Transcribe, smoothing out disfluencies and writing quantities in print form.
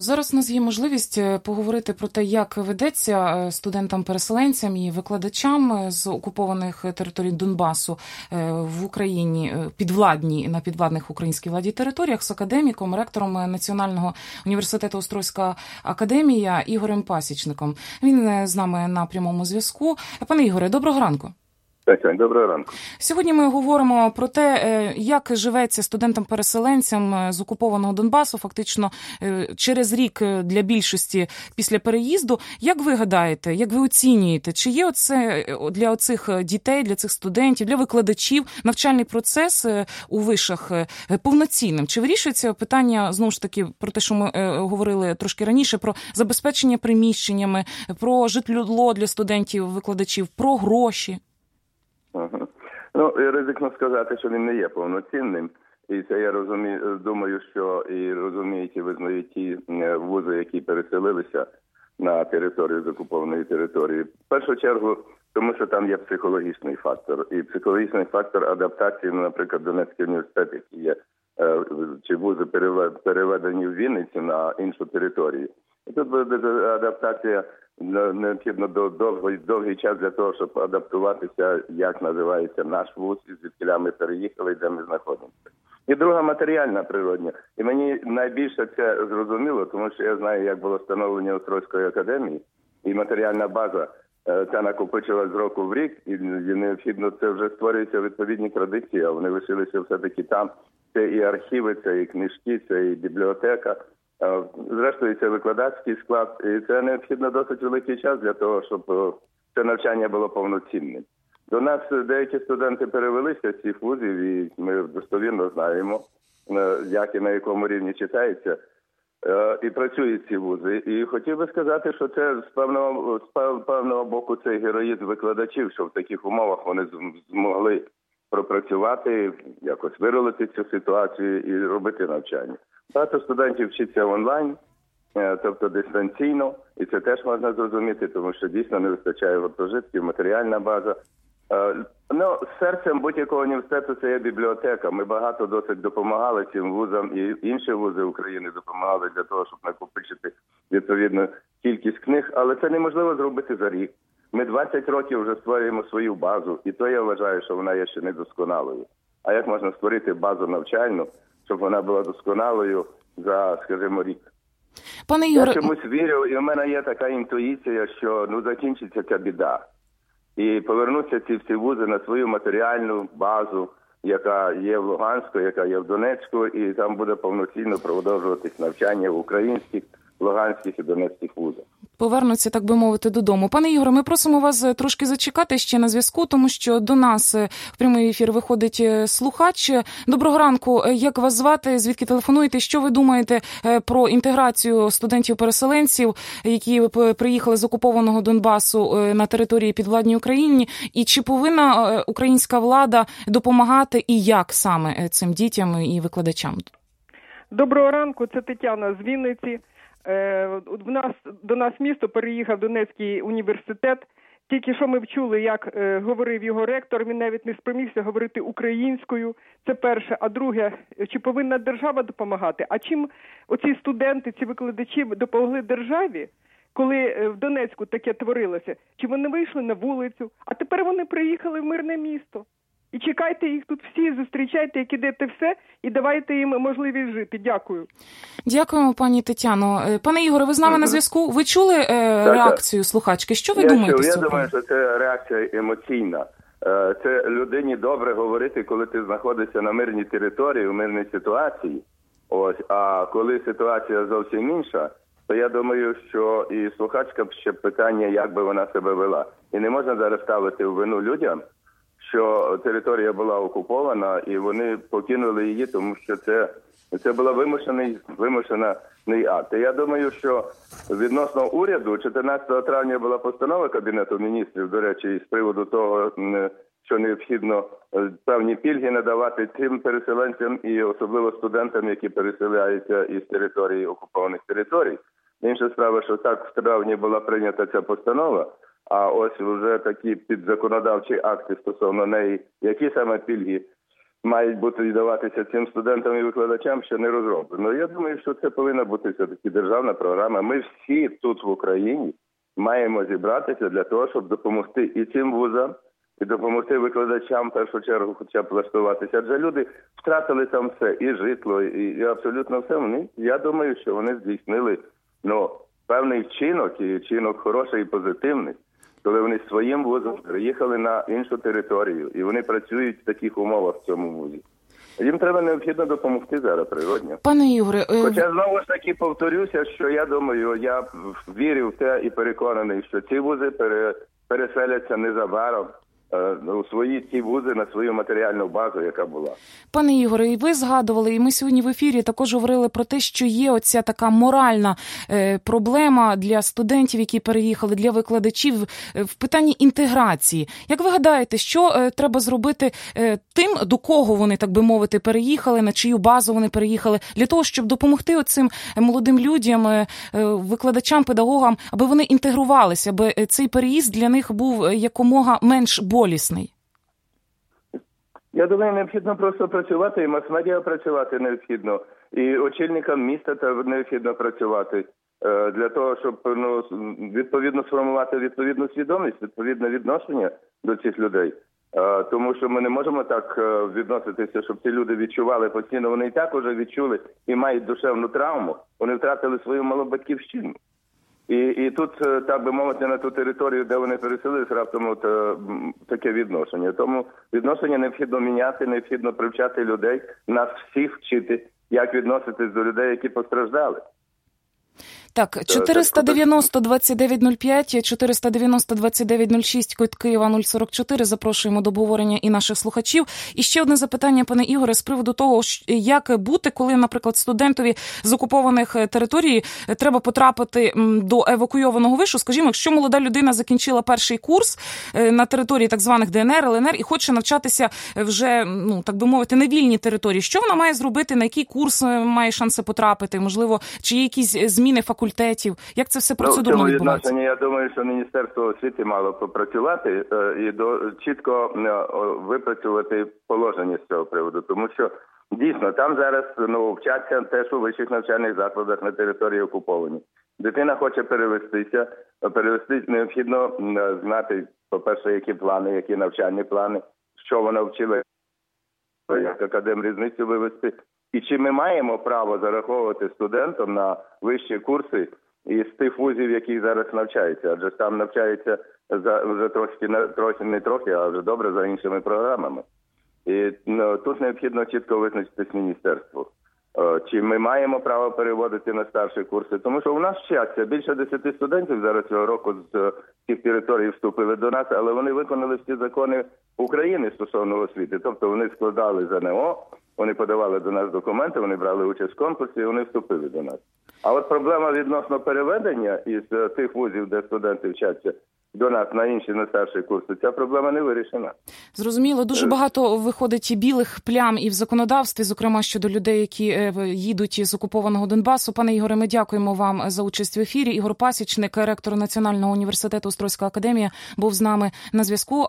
Зараз у нас є можливість поговорити про те, як ведеться студентам-переселенцям і викладачам з окупованих територій Донбасу в Україні, на підвладних українській владі територіях, з академіком, ректором Національного університету Острозька академія Ігорем Пасічником. Він з нами на прямому зв'язку. Пане Ігоре, доброго ранку. Доброго ранку. Сьогодні ми говоримо про те, як живеться студентам-переселенцям з окупованого Донбасу, фактично через рік для більшості після переїзду. Як ви гадаєте, як ви оцінюєте, чи є оце для оцих дітей, для цих студентів, для викладачів навчальний процес у вишах повноцінним? Чи вирішується питання, знову ж таки, про те, що ми говорили трошки раніше, про забезпечення приміщеннями, про житло для студентів-викладачів, про гроші? Ризикно сказати, що він не є повноцінним. І це я думаю, що і розуміють, і визнають ті вузи, які переселилися на територію з окупованої території. В першу чергу, тому що там є психологічний фактор. І психологічний фактор адаптації, наприклад, Донецький університет, який є, чи вузи переведені в Вінницю на іншу територію. І тут буде адаптація, необхідно довгий час для того, щоб адаптуватися, як називається наш вуз, і звідкіля ми переїхали, де ми знаходимося. І друга матеріальна природня. І мені найбільше це зрозуміло, тому що я знаю, як було встановлення Острозької академії, і матеріальна база ця накопичилась з року в рік, і необхідно, це вже створюються відповідні традиції, а вони лишилися все-таки там. Це і архіви, це і книжки, це і бібліотека. Зрештою, це викладацький склад, і це необхідно досить великий час для того, щоб це навчання було повноцінним. До нас деякі студенти перевелися з цих вузів, і ми достовірно знаємо, як і на якому рівні читається, і працюють ці вузи. І хотів би сказати, що це з певного боку цей героїзм викладачів, що в таких умовах вони змогли пропрацювати, якось виролити цю ситуацію і робити навчання. Багато студентів вчиться онлайн, тобто дистанційно, і це теж можна зрозуміти, тому що дійсно не вистачає гуртожитків, матеріальна база. Серцем будь-якого університету це є бібліотека. Ми багато досить допомагали цим вузам, і інші вузи України допомагали для того, щоб накопичити відповідну кількість книг, але це неможливо зробити за рік. Ми 20 років вже створюємо свою базу, і то я вважаю, що вона є ще недосконалою. А як можна створити базу навчальну, щоб вона була досконалою за, скажімо, рік? Пане Ігоре... Я чомусь вірю, і в мене є така інтуїція, що закінчиться ця біда. І повернуться ці всі вузи на свою матеріальну базу, яка є в Луганську, яка є в Донецьку, і там буде повноцінно продовжуватись навчання в українських, луганських і донецьких вузах. Повернуться, так би мовити, додому. Пане Ігоре, ми просимо вас трошки зачекати ще на зв'язку, тому що до нас в прямий ефір виходить слухач. Доброго ранку. Як вас звати? Звідки телефонуєте? Що ви думаєте про інтеграцію студентів-переселенців, які приїхали з окупованого Донбасу на території підвладній Україні? І чи повинна українська влада допомагати і як саме цим дітям і викладачам? Доброго ранку. Це Тетяна з Вінниці. До нас в місто переїхав Донецький університет. Тільки що ми вчули, як говорив його ректор, він навіть не спромігся говорити українською. Це перше. А друге, чи повинна держава допомагати? А чим оці студенти, ці викладачі допомогли державі, коли в Донецьку таке творилося? Чи вони вийшли на вулицю? А тепер вони приїхали в мирне місто. І чекайте їх тут всі, зустрічайте, як ідете все, і давайте їм можливість жити. Дякую. Дякуємо, пані Тетяно. Пане Ігоре, ви з нами на зв'язку. Ви чули реакцію слухачки? Що ви думаєте з цього? Я думаю, що це реакція емоційна. Це людині добре говорити, коли ти знаходишся на мирній території, в мирній ситуації. А коли ситуація зовсім інша, то я думаю, що і слухачка ще питання, як би вона себе вела. І не можна зараз ставити в вину людям, що територія була окупована, і вони покинули її, тому що це була вимушений акт. І я думаю, що відносно уряду 14 травня була постанова Кабінету міністрів, до речі, з приводу того, що необхідно певні пільги надавати тим переселенцям і особливо студентам, які переселяються із території окупованих територій. Інша справа, що так в травні була прийнята ця постанова, а ось вже такі підзаконодавчі акти стосовно неї, які саме пільги мають бути віддаватися цим студентам і викладачам, що не розроблено. Я думаю, що це повинна бути все-таки державна програма. Ми всі тут в Україні маємо зібратися для того, щоб допомогти і цим вузам, і допомогти викладачам, в першу чергу, хоча б влаштуватися. Адже люди втратили там все, і житло, і абсолютно все. Я думаю, що вони здійснили певний вчинок, і вчинок хороший і позитивний, коли вони своїм вузом приїхали на іншу територію, і вони працюють в таких умовах в цьому вузі. Їм треба необхідно допомогти зараз природньо. Пане Ігоре... Хоча знову ж таки повторюся, що я думаю, я вірю в те і переконаний, що ці вузи переселяться незабаром у свої ті вузи на свою матеріальну базу, яка була. Пане Ігоре, і ви згадували, і ми сьогодні в ефірі також говорили про те, що є оця така моральна проблема для студентів, які переїхали, для викладачів в питанні інтеграції. Як ви гадаєте, що треба зробити тим, до кого вони, так би мовити, переїхали, на чию базу вони переїхали, для того, щоб допомогти оцим молодим людям, викладачам, педагогам, аби вони інтегрувалися, аби цей переїзд для них був якомога менш болісний? Я думаю, необхідно просто працювати, і мас-медіа працювати необхідно, і очільникам міста необхідно працювати для того, щоб відповідно сформувати відповідну свідомість, відповідне відношення до цих людей. Тому що ми не можемо так відноситися, щоб ці люди відчували постійно. Вони і так уже відчули і мають душевну травму. Вони втратили свою малу батьківщину. І тут, так би мовити, на ту територію, де вони переселилися, раптом таке відношення. Тому відношення необхідно міняти, необхідно привчати людей, нас всіх вчити, як відноситись до людей, які постраждали. Так, 490-2905, 490-2906, код Києва 044. Запрошуємо до обговорення і наших слухачів. І ще одне запитання, пане Ігоре, з приводу того, як бути, коли, наприклад, студентові з окупованих територій треба потрапити до евакуйованого вишу. Скажімо, якщо молода людина закінчила перший курс на території так званих ДНР, ЛНР і хоче навчатися вже, так би мовити, на вільній території, що вона має зробити, на який курс має шанси потрапити, можливо, чи є якісь зміни факультетів? Як це все процедурно відбувається? Я думаю, що Міністерство освіти мало попрацювати і чітко випрацювати положення з цього приводу. Тому що, дійсно, там зараз вчаться теж у вищих навчальних закладах на території окуповані. Дитина хоче перевестись, необхідно знати, по-перше, які плани, які навчальні плани, що вона вчила, як академрізницю вивести. І чи ми маємо право зараховувати студентам на вищі курси із тих вузів, в яких зараз навчаються? Адже там навчаються вже трохи, а вже добре за іншими програмами. І тут необхідно чітко визначитись міністерству. Чи ми маємо право переводити на старші курси? Тому що у нас вчаться більше 10 студентів зараз цього року з цих територій вступили до нас, але вони виконали всі закони України стосовно освіти. Тобто вони складали ЗНО, вони подавали до нас документи, вони брали участь в конкурсі і вони вступили до нас. А от проблема відносно переведення із тих вузів, де студенти вчаться, до нас на інші, на старші курси, ця проблема не вирішена. Зрозуміло, дуже багато виходить білих плям і в законодавстві, зокрема щодо людей, які їдуть з окупованого Донбасу. Пане Ігоре, ми дякуємо вам за участь в ефірі. Ігор Пасічник, ректор Національного університету Острозька академія, був з нами на зв'язку.